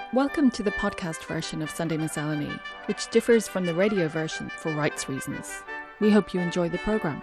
Welcome to the podcast version of Sunday Miscellany, which differs from the radio version for rights reasons. We hope you enjoy the programme.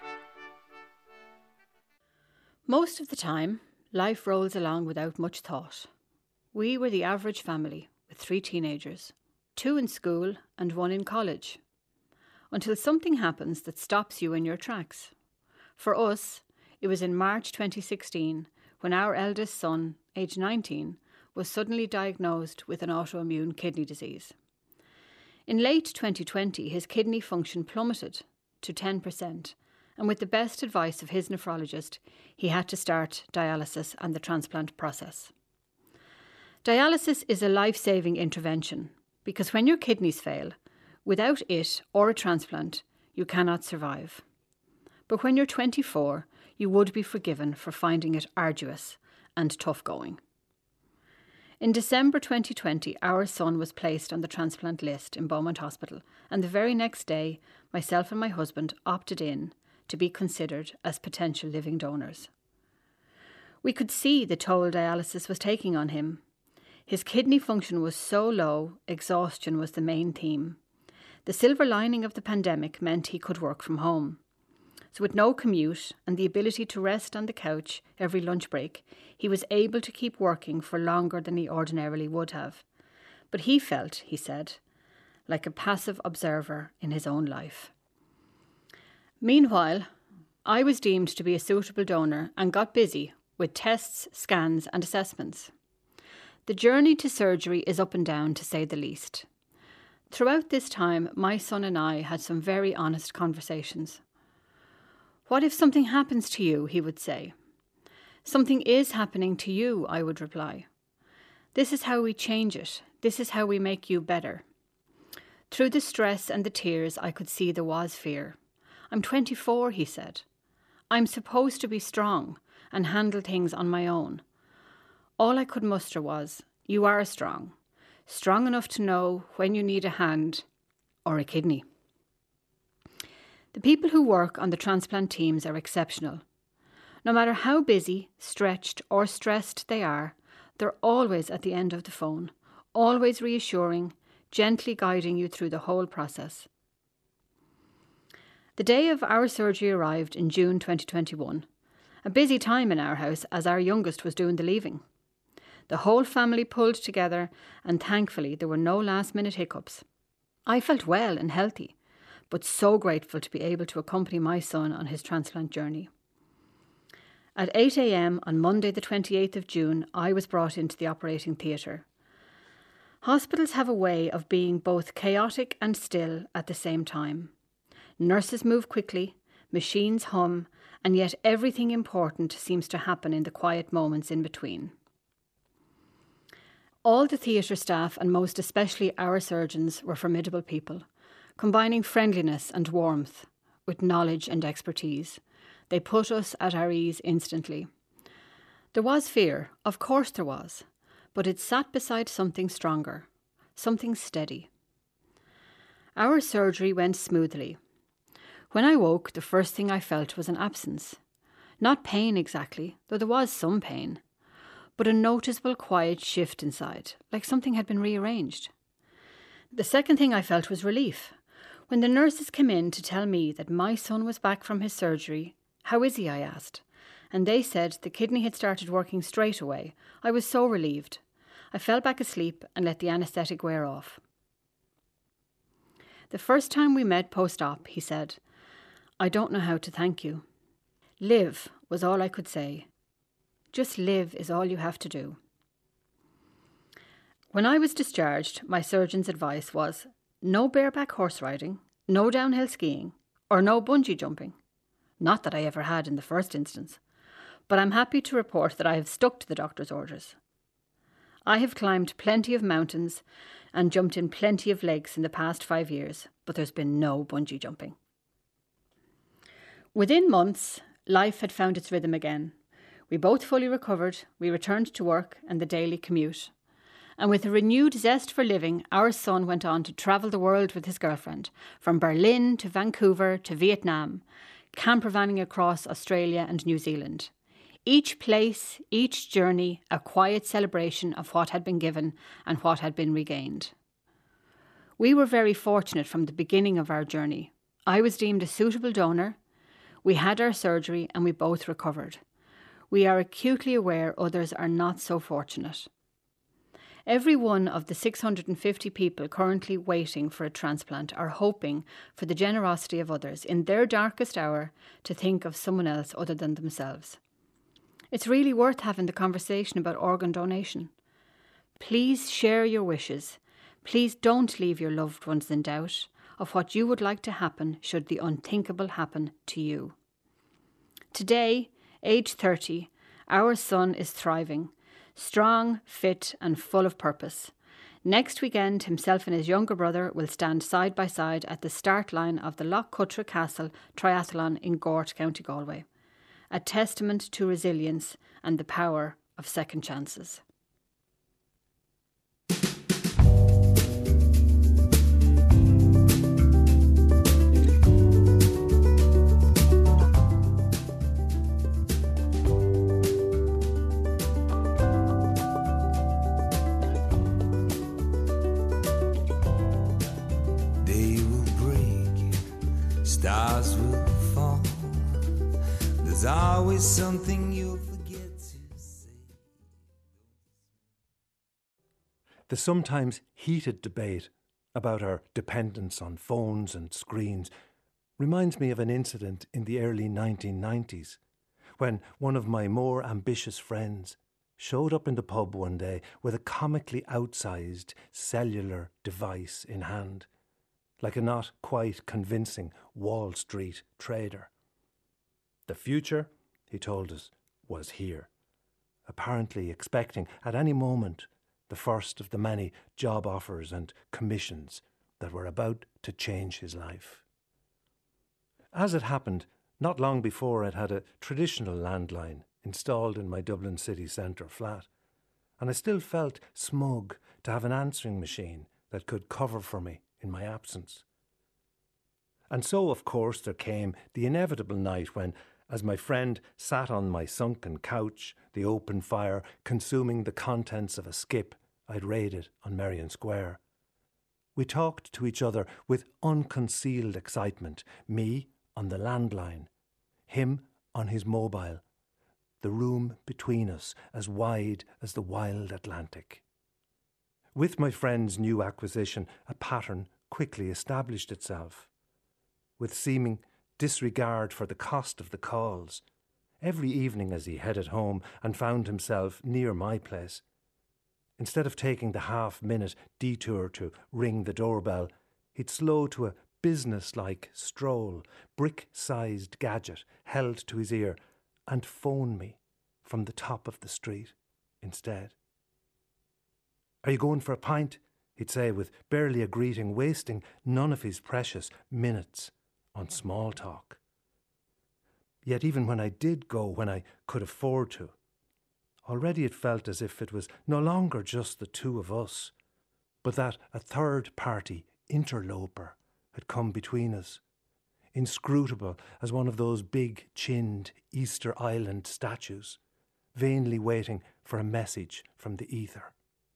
Most of the time, life rolls along without much thought. We were the average family with 3 teenagers, 2 in school and 1 in college, until something happens that stops you in your tracks. For us, it was in March 2016 when our eldest son, aged 19, was suddenly diagnosed with an autoimmune kidney disease. In late 2020, his kidney function plummeted to 10%, and with the best advice of his nephrologist, he had to start dialysis and the transplant process. Dialysis is a life-saving intervention because when your kidneys fail, without it or a transplant, you cannot survive. But when you're 24, you would be forgiven for finding it arduous and tough going. In December 2020, our son was placed on the transplant list in Beaumont Hospital, and the very next day, myself and my husband opted in to be considered as potential living donors. We could see the toll dialysis was taking on him. His kidney function was so low, exhaustion was the main theme. The silver lining of the pandemic meant he could work from home. So with no commute and the ability to rest on the couch every lunch break, he was able to keep working for longer than he ordinarily would have. But he felt, he said, like a passive observer in his own life. Meanwhile, I was deemed to be a suitable donor and got busy with tests, scans and assessments. The journey to surgery is up and down, to say the least. Throughout this time, my son and I had some very honest conversations. "What if something happens to you?" he would say. "Something is happening to you," I would reply. "This is how we change it. This is how we make you better." Through the stress and the tears, I could see there was fear. "I'm 24, he said. "I'm supposed to be strong and handle things on my own." All I could muster was, "You are strong. Strong enough to know when you need a hand or a kidney." The people who work on the transplant teams are exceptional. No matter how busy, stretched or stressed they are, they're always at the end of the phone, always reassuring, gently guiding you through the whole process. The day of our surgery arrived in June 2021, a busy time in our house as our youngest was doing the leaving. The whole family pulled together and thankfully there were no last-minute hiccups. I felt well and healthy, but so grateful to be able to accompany my son on his transplant journey. At 8 a.m. on Monday the 28th of June, I was brought into the operating theatre. Hospitals have a way of being both chaotic and still at the same time. Nurses move quickly, machines hum, and yet everything important seems to happen in the quiet moments in between. All the theatre staff, and most especially our surgeons, were formidable people, combining friendliness and warmth with knowledge and expertise. They put us at our ease instantly. There was fear, of course there was, but it sat beside something stronger, something steady. Our surgery went smoothly. When I woke, the first thing I felt was an absence. Not pain exactly, though there was some pain, but a noticeable quiet shift inside, like something had been rearranged. The second thing I felt was relief. When the nurses came in to tell me that my son was back from his surgery, "How is he?" I asked, and they said the kidney had started working straight away. I was so relieved. I fell back asleep and let the anaesthetic wear off. The first time we met post-op, he said, "I don't know how to thank you." Live was all I could say. Just live is all you have to do. When I was discharged, my surgeon's advice was no bareback horse riding, no downhill skiing, or no bungee jumping. Not that I ever had in the first instance, but I'm happy to report that I have stuck to the doctor's orders. I have climbed plenty of mountains and jumped in plenty of lakes in the past 5 years, but there's been no bungee jumping. Within months, life had found its rhythm again. We both fully recovered, we returned to work and the daily commute. And with a renewed zest for living, our son went on to travel the world with his girlfriend, from Berlin to Vancouver to Vietnam, campervanning across Australia and New Zealand. Each place, each journey, a quiet celebration of what had been given and what had been regained. We were very fortunate from the beginning of our journey. I was deemed a suitable donor. We had our surgery and we both recovered. We are acutely aware others are not so fortunate. Every one of the 650 people currently waiting for a transplant are hoping for the generosity of others in their darkest hour to think of someone else other than themselves. It's really worth having the conversation about organ donation. Please share your wishes. Please don't leave your loved ones in doubt of what you would like to happen should the unthinkable happen to you. Today, age 30, our son is thriving, strong, fit and full of purpose. Next weekend, himself and his younger brother will stand side by side at the start line of the Loch Cutra Castle Triathlon in Gort, County Galway. A testament to resilience and the power of second chances. Stars will fall. There's always something you'll forget to say. The sometimes heated debate about our dependence on phones and screens reminds me of an incident in the early 1990s when one of my more ambitious friends showed up in the pub one day with a comically outsized cellular device in hand, like a not quite convincing Wall Street trader. The future, he told us, was here, apparently expecting at any moment the first of the many job offers and commissions that were about to change his life. As it happened, not long before I'd had a traditional landline installed in my Dublin city centre flat, and I still felt smug to have an answering machine that could cover for me in my absence. And so, of course, there came the inevitable night when, as my friend sat on my sunken couch, the open fire consuming the contents of a skip I'd raided on Merrion Square, we talked to each other with unconcealed excitement, me on the landline, him on his mobile, the room between us as wide as the wild Atlantic. With my friend's new acquisition, a pattern quickly established itself. With seeming disregard for the cost of the calls, every evening as he headed home and found himself near my place, instead of taking the half-minute detour to ring the doorbell, he'd slow to a business-like stroll, brick-sized gadget held to his ear, and phone me from the top of the street instead. "Are you going for a pint?" he'd say with barely a greeting, wasting none of his precious minutes on small talk. Yet even when I did go, when I could afford to, already it felt as if it was no longer just the two of us, but that a third-party interloper had come between us, inscrutable as one of those big-chinned Easter Island statues, vainly waiting for a message from the ether.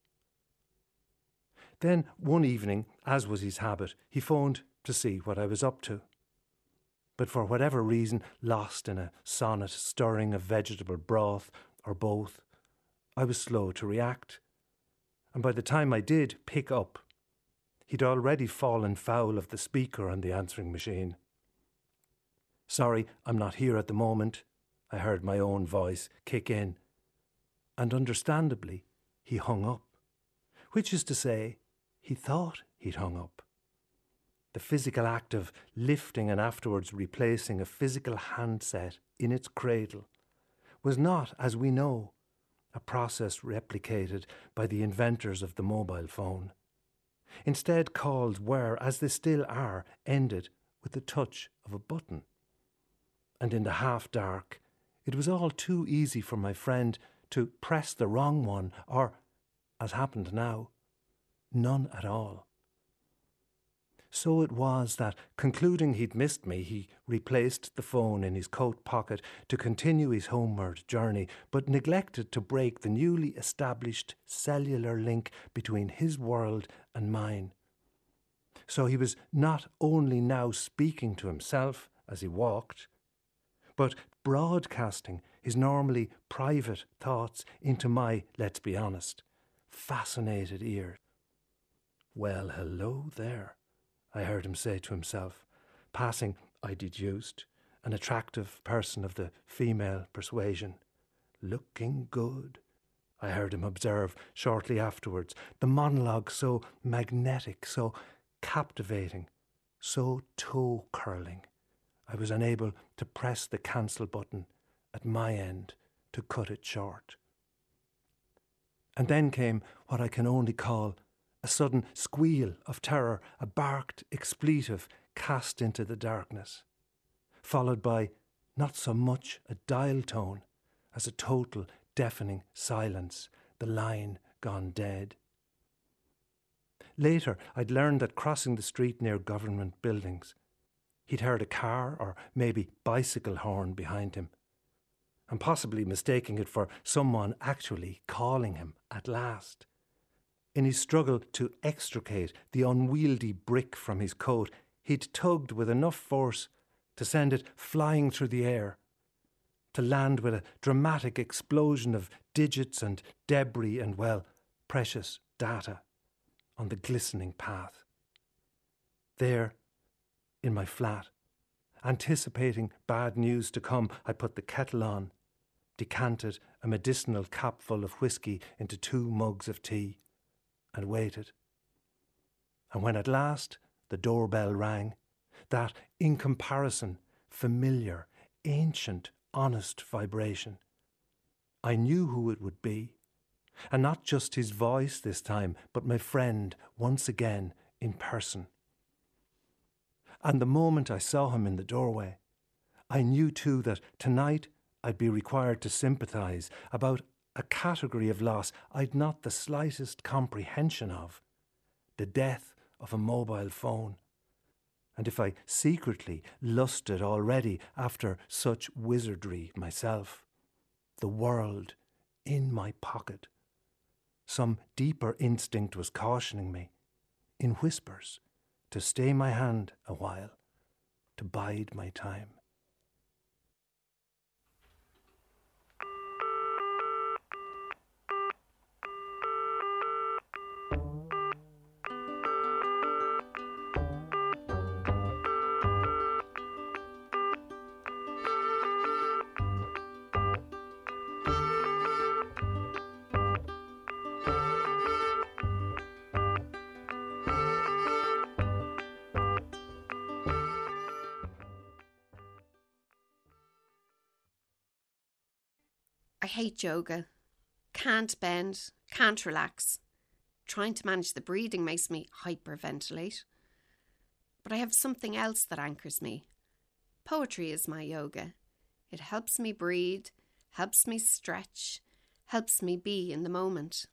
Then one evening, as was his habit, he phoned to see what I was up to. But for whatever reason, lost in a sonnet stirring of vegetable broth, or both, I was slow to react. And by the time I did pick up, he'd already fallen foul of the speaker on the answering machine. "Sorry, I'm not here at the moment," I heard my own voice kick in. And understandably, he hung up. Which is to say, he thought he'd hung up. The physical act of lifting and afterwards replacing a physical handset in its cradle was not, as we know, a process replicated by the inventors of the mobile phone. Instead, calls were, as they still are, ended with the touch of a button. And in the half-dark, it was all too easy for my friend to press the wrong one, or, as happened now, none at all. So it was that, concluding he'd missed me, he replaced the phone in his coat pocket to continue his homeward journey, but neglected to break the newly established cellular link between his world and mine. So he was not only now speaking to himself as he walked, but broadcasting his normally private thoughts into my, let's be honest, fascinated ears. "Well, hello there," I heard him say to himself, passing, I deduced, an attractive person of the female persuasion. "Looking good," I heard him observe shortly afterwards, the monologue so magnetic, so captivating, so toe-curling. I was unable to press the cancel button at my end to cut it short. And then came what I can only call a sudden squeal of terror, a barked expletive cast into the darkness, followed by not so much a dial tone as a total deafening silence, the line gone dead. Later, I'd learned that crossing the street near government buildings, he'd heard a car or maybe bicycle horn behind him, and possibly mistaking it for someone actually calling him at last. In his struggle to extricate the unwieldy brick from his coat, he'd tugged with enough force to send it flying through the air, to land with a dramatic explosion of digits and debris and, well, precious data on the glistening path. There, in my flat, anticipating bad news to come, I put the kettle on, decanted a medicinal capful of whiskey into 2 mugs of tea, and waited. And when at last the doorbell rang, that in comparison familiar, ancient, honest vibration, I knew who it would be, and not just his voice this time, but my friend once again in person. And the moment I saw him in the doorway, I knew too that tonight I'd be required to sympathise about a category of loss I'd not the slightest comprehension of, the death of a mobile phone. And if I secretly lusted already after such wizardry myself, the world in my pocket, some deeper instinct was cautioning me, in whispers, to stay my hand a while, to bide my time. I hate yoga. Can't bend, can't relax. Trying to manage the breathing makes me hyperventilate. But I have something else that anchors me. Poetry is my yoga. It helps me breathe, helps me stretch, helps me be in the moment.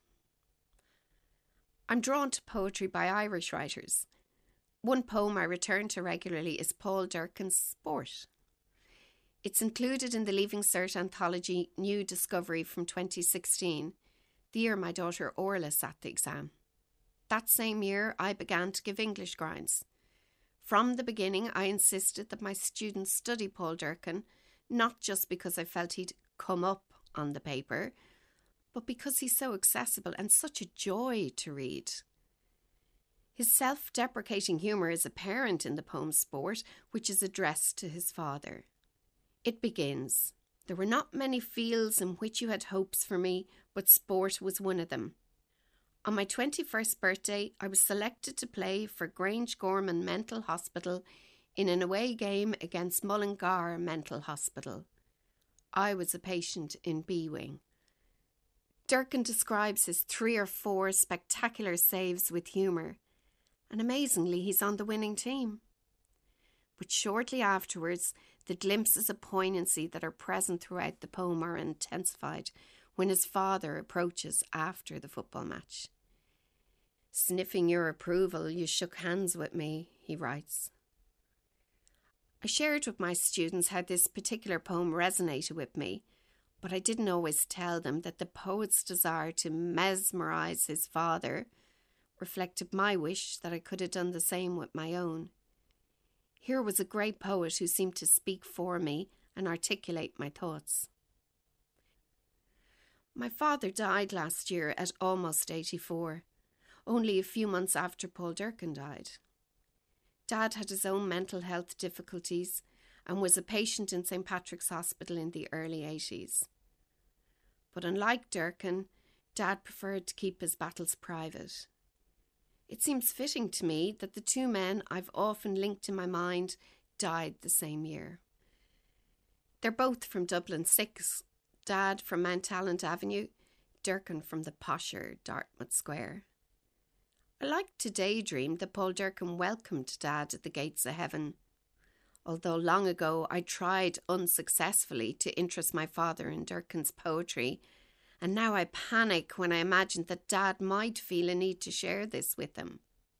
I'm drawn to poetry by Irish writers. One poem I return to regularly is Paul Durcan's Sport. It's included in the Leaving Cert anthology New Discovery from 2016, the year my daughter Orla sat the exam. That same year, I began to give English grinds. From the beginning, I insisted that my students study Paul Durcan, not just because I felt he'd come up on the paper, but because he's so accessible and such a joy to read. His self-deprecating humour is apparent in the poem Sport, which is addressed to his father. It begins, "There were not many fields in which you had hopes for me, but sport was one of them. On my 21st birthday, I was selected to play for Grange Gorman Mental Hospital in an away game against Mullingar Mental Hospital. I was a patient in B Wing." Durcan describes his 3 or 4 spectacular saves with humour, and amazingly he's on the winning team. But shortly afterwards, the glimpses of poignancy that are present throughout the poem are intensified when his father approaches after the football match. Sniffing your approval, you shook hands with me, he writes. I shared with my students how this particular poem resonated with me, but I didn't always tell them that the poet's desire to mesmerise his father reflected my wish that I could have done the same with my own. Here was a great poet who seemed to speak for me and articulate my thoughts. My father died last year at almost 84, only a few months after Paul Durcan died. Dad had his own mental health difficulties and was a patient in St. Patrick's Hospital in the early 80s. But unlike Durcan, Dad preferred to keep his battles private. It seems fitting to me that the two men I've often linked in my mind died the same year. They're both from Dublin 6, Dad from Mount Talent Avenue, Durcan from the posher Dartmouth Square. I like to daydream that Paul Durcan welcomed Dad at the gates of heaven, although long ago I tried unsuccessfully to interest my father in Durcan's poetry, and now I panic when I imagine that Dad might feel a need to share this with him.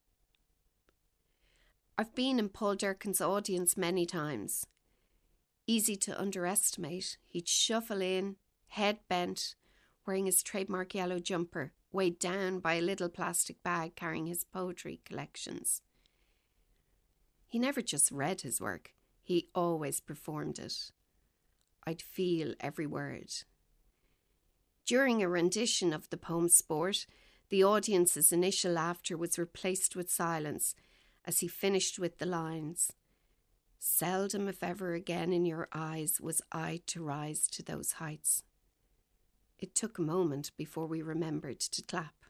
I've been in Paul Durcan's audience many times. Easy to underestimate, he'd shuffle in, head bent, wearing his trademark yellow jumper, weighed down by a little plastic bag carrying his poetry collections. He never just read his work, he always performed it. I'd feel every word. During a rendition of the poem Sport, the audience's initial laughter was replaced with silence as he finished with the lines, "Seldom if ever again in your eyes was I to rise to those heights." It took a moment before we remembered to clap.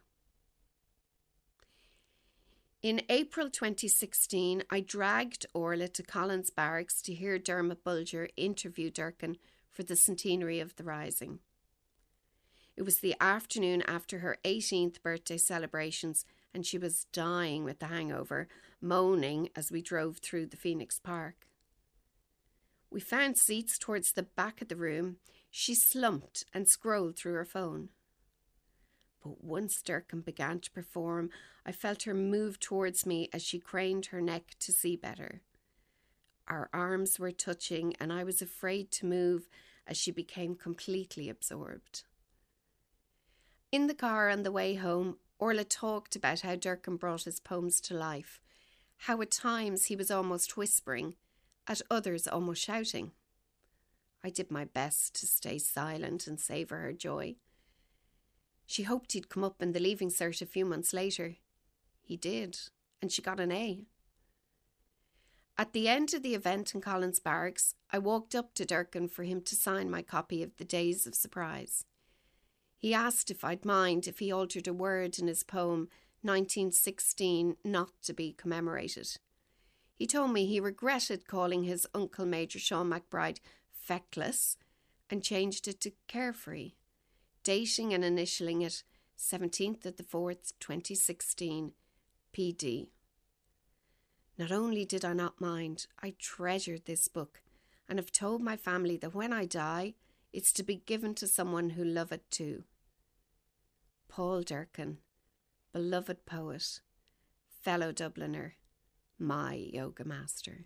In April 2016, I dragged Orla to Collins Barracks to hear Dermot Bulger interview Durcan for the centenary of the Rising. It was the afternoon after her 18th birthday celebrations, and she was dying with the hangover, moaning as we drove through the Phoenix Park. We found seats towards the back of the room. She slumped and scrolled through her phone. But once Durcan began to perform, I felt her move towards me as she craned her neck to see better. Our arms were touching, and I was afraid to move as she became completely absorbed. In the car on the way home, Orla talked about how Durcan brought his poems to life, how at times he was almost whispering, at others almost shouting. I did my best to stay silent and savour her joy. She hoped he'd come up in the Leaving Cert a few months later. He did, and she got an A. At the end of the event in Collins Barracks, I walked up to Durcan for him to sign my copy of The Days of Surprise. He asked if I'd mind if he altered a word in his poem 1916 not to be commemorated. He told me he regretted calling his uncle Major Sean McBride feckless and changed it to carefree, dating and initialing it 17th of the 4th, 2016, PD. Not only did I not mind, I treasured this book and have told my family that when I die, it's to be given to someone who love it too. Paul Durcan, beloved poet, fellow Dubliner, my yoga master.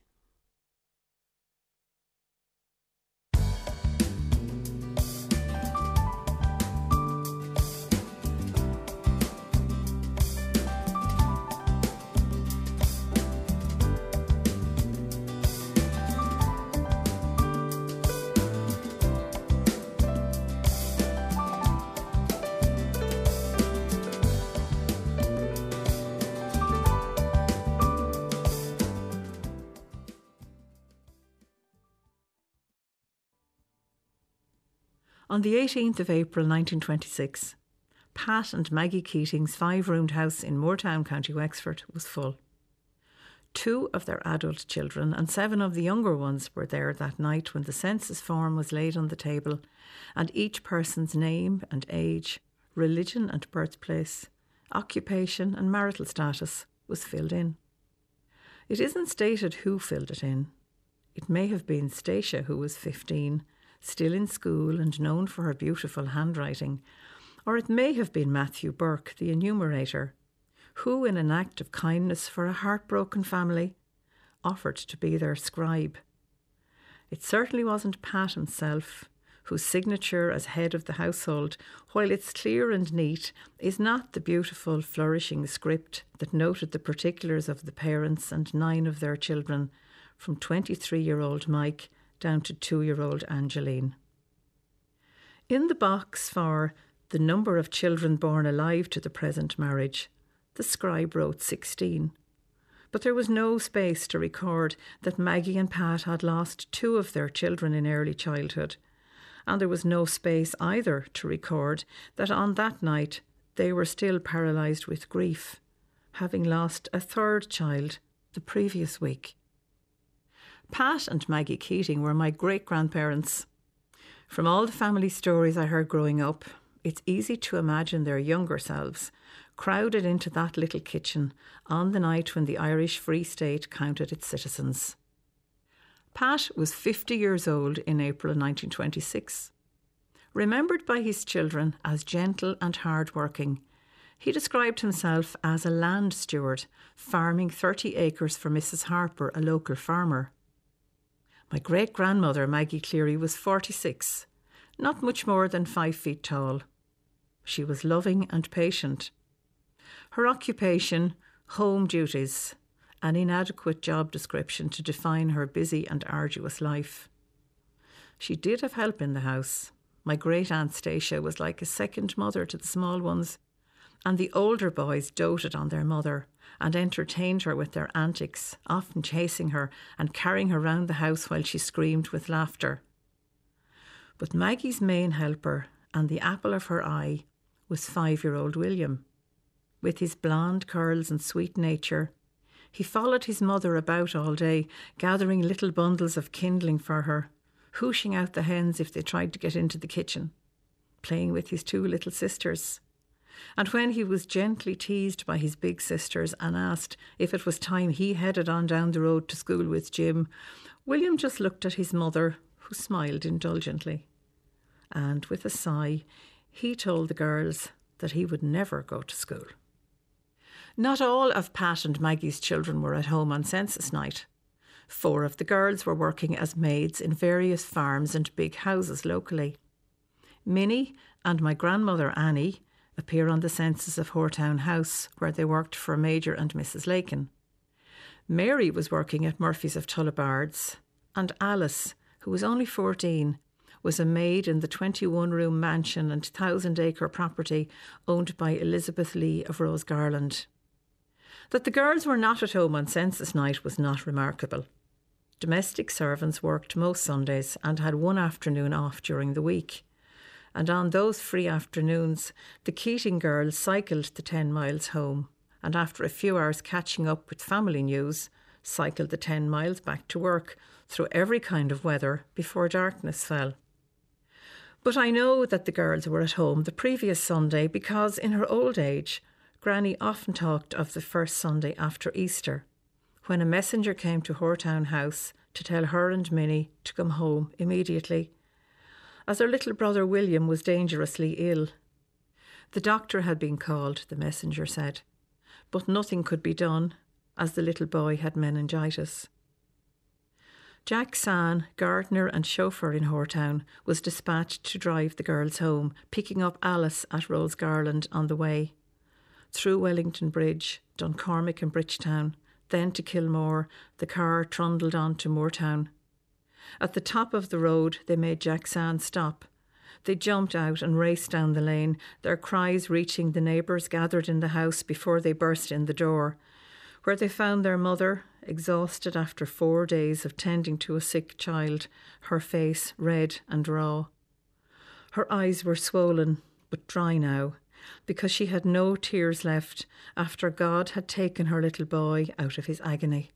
On the 18th of April 1926, Pat and Maggie Keating's 5-roomed house in Moortown, County Wexford was full. 2 of their adult children and 7 of the younger ones were there that night when the census form was laid on the table and each person's name and age, religion and birthplace, occupation and marital status was filled in. It isn't stated who filled it in. It may have been Stacia, who was 15, still in school and known for her beautiful handwriting, or it may have been Matthew Burke, the enumerator, who, in an act of kindness for a heartbroken family, offered to be their scribe. It certainly wasn't Pat himself, whose signature as head of the household, while it's clear and neat, is not the beautiful, flourishing script that noted the particulars of the parents and 9 of their children, from 23-year-old Mike down to 2-year-old Angeline. In the box for the number of children born alive to the present marriage, the scribe wrote 16. But there was no space to record that Maggie and Pat had lost 2 of their children in early childhood, and there was no space either to record that on that night they were still paralysed with grief, having lost a 3rd child the previous week. Pat and Maggie Keating were my great-grandparents. From all the family stories I heard growing up, it's easy to imagine their younger selves crowded into that little kitchen on the night when the Irish Free State counted its citizens. Pat was 50 years old in April 1926. Remembered by his children as gentle and hard-working, he described himself as a land steward, farming 30 acres for Mrs. Harper, a local farmer. My great-grandmother, Maggie Cleary, was 46, not much more than 5 feet tall. She was loving and patient. Her occupation, home duties, an inadequate job description to define her busy and arduous life. She did have help in the house. My great-aunt Stacia was like a second mother to the small ones, and the older boys doted on their mother and entertained her with their antics, often chasing her and carrying her round the house while she screamed with laughter. But Maggie's main helper and the apple of her eye was 5-year-old William. With his blonde curls and sweet nature, he followed his mother about all day, gathering little bundles of kindling for her, hooshing out the hens if they tried to get into the kitchen, playing with his 2 little sisters. And when he was gently teased by his big sisters and asked if it was time he headed on down the road to school with Jim, William just looked at his mother, who smiled indulgently. And with a sigh, he told the girls that he would never go to school. Not all of Pat and Maggie's children were at home on census night. 4 of the girls were working as maids in various farms and big houses locally. Minnie and my grandmother Annie appear on the census of Hortown House, where they worked for Major and Mrs. Lakin. Mary was working at Murphy's of Tullibards, and Alice, who was only 14, was a maid in the 21-room mansion and 1,000-acre property owned by Elizabeth Lee of Rosegarland. That the girls were not at home on census night was not remarkable. Domestic servants worked most Sundays and had 1 afternoon off during the week. And on those free afternoons, the Keating girls cycled the 10 miles home, and after a few hours catching up with family news, cycled the 10 miles back to work through every kind of weather before darkness fell. But I know that the girls were at home the previous Sunday because in her old age, Granny often talked of the first Sunday after Easter, when a messenger came to Hortown House to tell her and Minnie to come home immediately, as their little brother William was dangerously ill. The doctor had been called, the messenger said, but nothing could be done, as the little boy had meningitis. Jack San, gardener and chauffeur in Hortown, was dispatched to drive the girls home, picking up Alice at Rosegarland on the way. Through Wellington Bridge, Duncormick and Bridgetown, then to Kilmore, the car trundled on to Moortown. At the top of the road, they made Jack San stop. They jumped out and raced down the lane, their cries reaching the neighbours gathered in the house before they burst in the door, where they found their mother, exhausted after 4 days of tending to a sick child, her face red and raw. Her eyes were swollen, but dry now, because she had no tears left after God had taken her little boy out of his agony.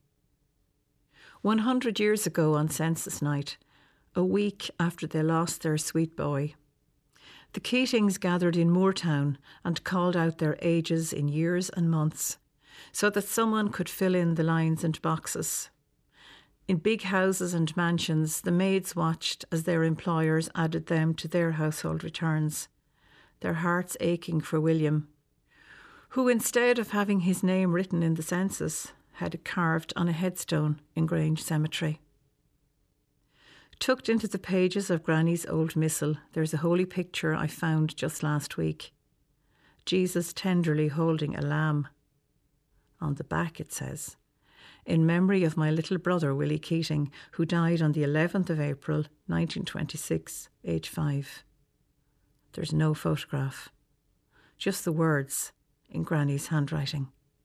100 years ago on census night, a week after they lost their sweet boy, the Keatings gathered in Moortown and called out their ages in years and months, so that someone could fill in the lines and boxes. In big houses and mansions, the maids watched as their employers added them to their household returns, their hearts aching for William, who instead of having his name written in the census, had it carved on a headstone in Grange Cemetery. Tucked into the pages of Granny's old missal, there's a holy picture I found just last week. Jesus tenderly holding a lamb. On the back it says, "In memory of my little brother Willie Keating, who died on the 11th of April 1926, age 5. There's no photograph, just the words in Granny's handwriting.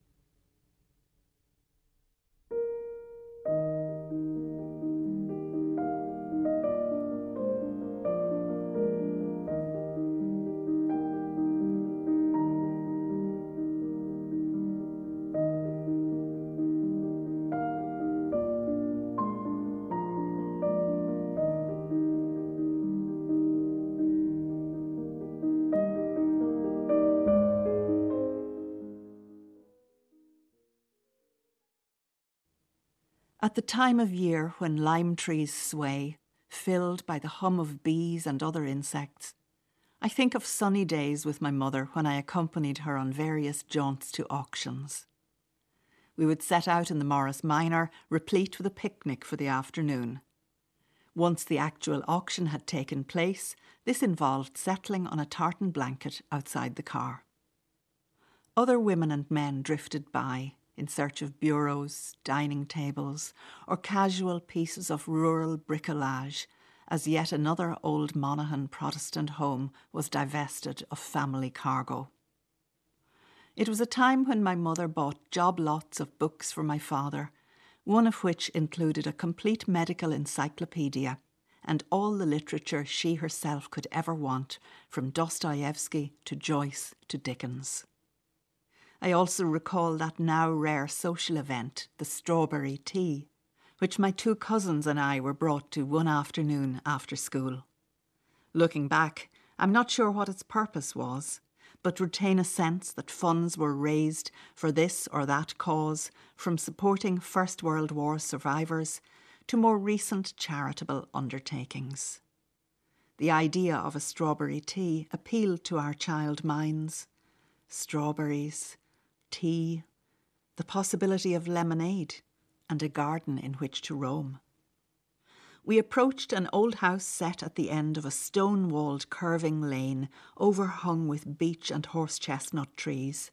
At the time of year when lime trees sway, filled by the hum of bees and other insects, I think of sunny days with my mother when I accompanied her on various jaunts to auctions. We would set out in the Morris Minor, replete with a picnic for the afternoon. Once the actual auction had taken place, this involved settling on a tartan blanket outside the car. Other women and men drifted by, in search of bureaus, dining tables, or casual pieces of rural bricolage, as yet another old Monaghan Protestant home was divested of family cargo. It was a time when my mother bought job lots of books for my father, one of which included a complete medical encyclopedia and all the literature she herself could ever want, from Dostoevsky to Joyce to Dickens. I also recall that now rare social event, the strawberry tea, which my 2 cousins and I were brought to one afternoon after school. Looking back, I'm not sure what its purpose was, but retain a sense that funds were raised for this or that cause, from supporting First World War survivors to more recent charitable undertakings. The idea of a strawberry tea appealed to our child minds. Strawberries, tea, the possibility of lemonade, and a garden in which to roam. We approached an old house set at the end of a stone-walled curving lane overhung with beech and horse-chestnut trees.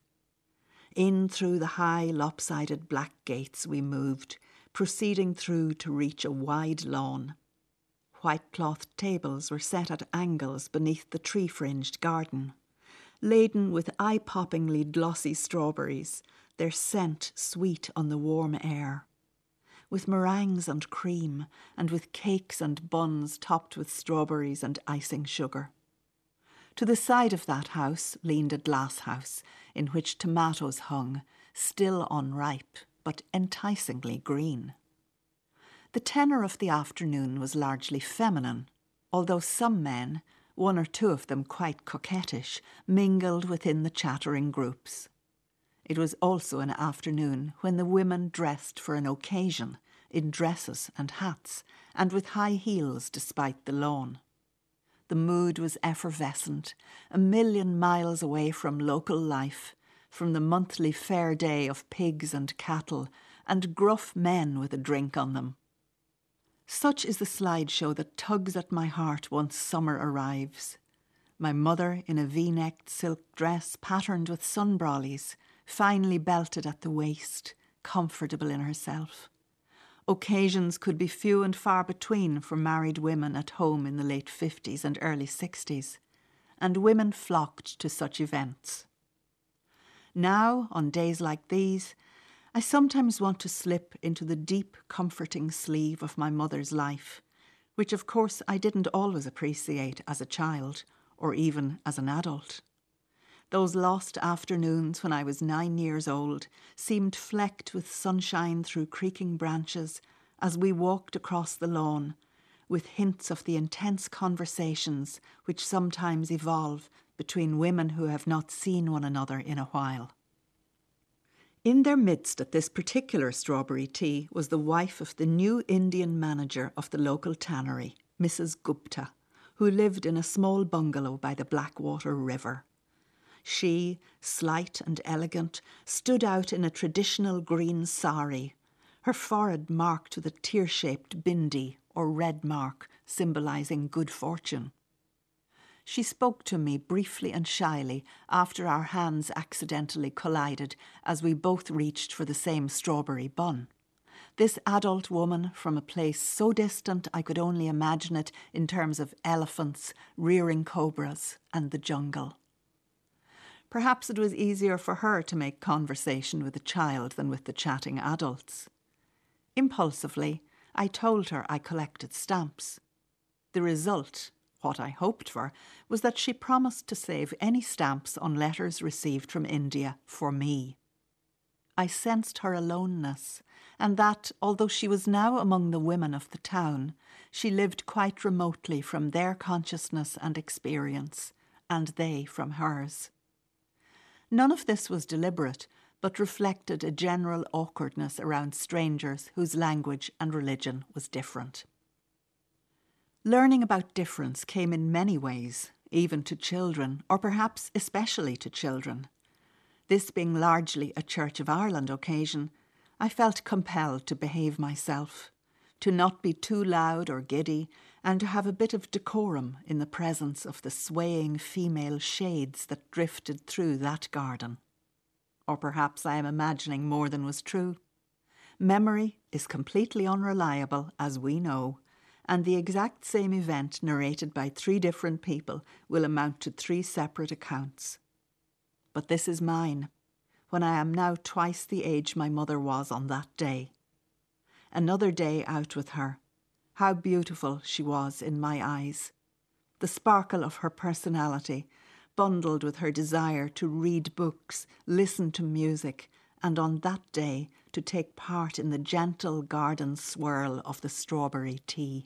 In through the high, lopsided black gates we moved, proceeding through to reach a wide lawn. White-clothed tables were set at angles beneath the tree-fringed garden, laden with eye-poppingly glossy strawberries, their scent sweet on the warm air. With meringues and cream, and with cakes and buns topped with strawberries and icing sugar. To the side of that house leaned a glass house, in which tomatoes hung, still unripe, but enticingly green. The tenor of the afternoon was largely feminine, although some men, 1 or 2 of them quite coquettish, mingled within the chattering groups. It was also an afternoon when the women dressed for an occasion, in dresses and hats, and with high heels despite the lawn. The mood was effervescent, a million miles away from local life, from the monthly fair day of pigs and cattle, and gruff men with a drink on them. Such is the slideshow that tugs at my heart once summer arrives. My mother in a V-necked silk dress patterned with sunbrollies, finely belted at the waist, comfortable in herself. Occasions could be few and far between for married women at home in the late 50s and early 60s, and women flocked to such events. Now, on days like these, I sometimes want to slip into the deep, comforting sleeve of my mother's life, which of course I didn't always appreciate as a child, or even as an adult. Those lost afternoons when I was 9 years old seemed flecked with sunshine through creaking branches as we walked across the lawn, with hints of the intense conversations which sometimes evolve between women who have not seen one another in a while. In their midst at this particular strawberry tea was the wife of the new Indian manager of the local tannery, Mrs. Gupta, who lived in a small bungalow by the Blackwater River. She, slight and elegant, stood out in a traditional green sari, her forehead marked with a tear-shaped bindi or red mark symbolising good fortune. She spoke to me briefly and shyly after our hands accidentally collided as we both reached for the same strawberry bun. This adult woman from a place so distant I could only imagine it in terms of elephants, rearing cobras, and the jungle. Perhaps it was easier for her to make conversation with a child than with the chatting adults. Impulsively, I told her I collected stamps. The result, what I hoped for, was that she promised to save any stamps on letters received from India for me. I sensed her aloneness, and that, although she was now among the women of the town, she lived quite remotely from their consciousness and experience, and they from hers. None of this was deliberate, but reflected a general awkwardness around strangers whose language and religion was different. Learning about difference came in many ways, even to children, or perhaps especially to children. This being largely a Church of Ireland occasion, I felt compelled to behave myself, to not be too loud or giddy, and to have a bit of decorum in the presence of the swaying female shades that drifted through that garden. Or perhaps I am imagining more than was true. Memory is completely unreliable, as we know, and the exact same event narrated by 3 different people will amount to 3 separate accounts. But this is mine, when I am now twice the age my mother was on that day. Another day out with her. How beautiful she was in my eyes. The sparkle of her personality, bundled with her desire to read books, listen to music, and on that day to take part in the gentle garden swirl of the strawberry tea.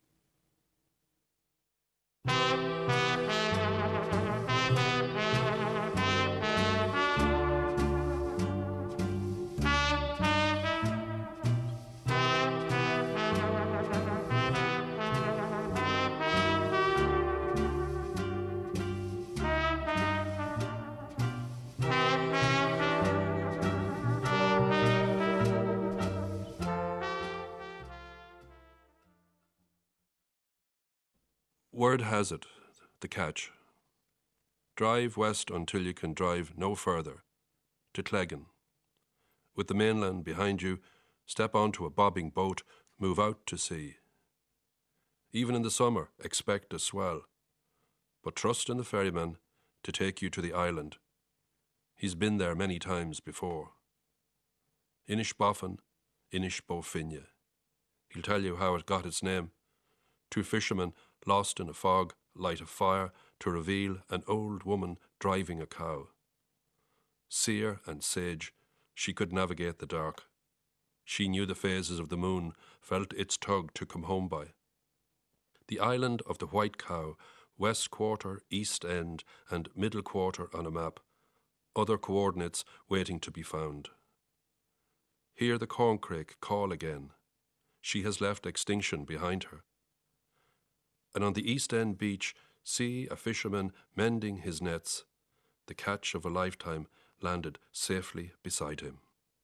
Word has it, the catch. Drive west until you can drive no further, to Cleggan. With the mainland behind you, step onto a bobbing boat, move out to sea. Even in the summer, expect a swell, but trust in the ferryman to take you to the island. He's been there many times before. Inishbofin, Inishbofinne. He'll tell you how it got its name. 2 fishermen lost in a fog light a fire to reveal an old woman driving a cow. Seer and sage, she could navigate the dark. She knew the phases of the moon, felt its tug to come home by. The island of the White Cow, west quarter, east end, and middle quarter on a map. Other coordinates waiting to be found. Hear the corncrake call again. She has left extinction behind her. And on the East End beach, see a fisherman mending his nets. The catch of a lifetime landed safely beside him.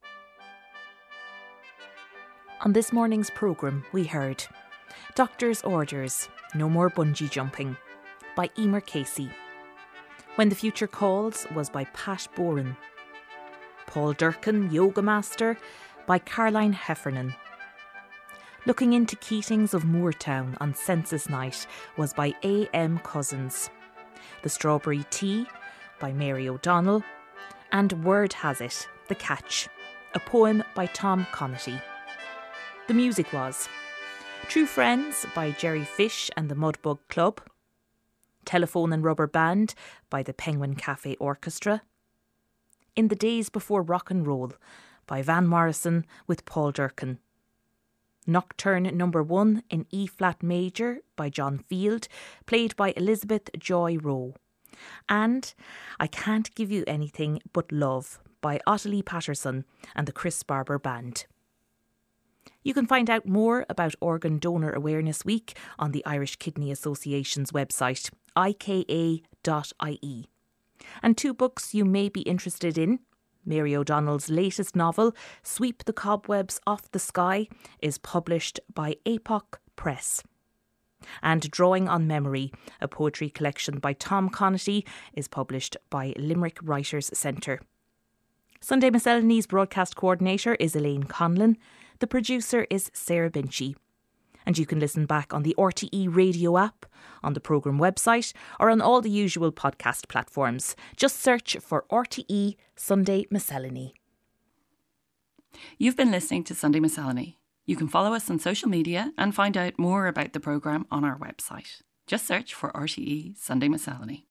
On this morning's programme, we heard Doctor's Orders, No More Bungee Jumping by Emer Casey. When the Future Calls was by Pat Boren. Paul Durkin, Yoga Master by Caroline Heffernan. Looking into Keatings of Moortown on Census Night was by A.M. Cousins. The Strawberry Tea by Mary O'Donnell. And Word Has It, The Catch, a poem by Tom Connaty. The music was True Friends by Jerry Fish and the Mudbug Club. Telephone and Rubber Band by the Penguin Cafe Orchestra. In the Days Before Rock and Roll by Van Morrison with Paul Durkin. Nocturne No. 1 in E-flat major by John Field, played by Elizabeth Joy Rowe. And I Can't Give You Anything But Love by Ottilie Patterson and the Chris Barber Band. You can find out more about Organ Donor Awareness Week on the Irish Kidney Association's website, ika.ie. And 2 books you may be interested in. Mary O'Donnell's latest novel, Sweep the Cobwebs Off the Sky, is published by Epoch Press. And Drawing on Memory, a poetry collection by Tom Connaty, is published by Limerick Writers' Centre. Sunday Miscellany's broadcast coordinator is Elaine Conlon. The producer is Sarah Binchy. And you can listen back on the RTE radio app, on the programme website, or on all the usual podcast platforms. Just search for RTE Sunday Miscellany. You've been listening to Sunday Miscellany. You can follow us on social media and find out more about the programme on our website. Just search for RTE Sunday Miscellany.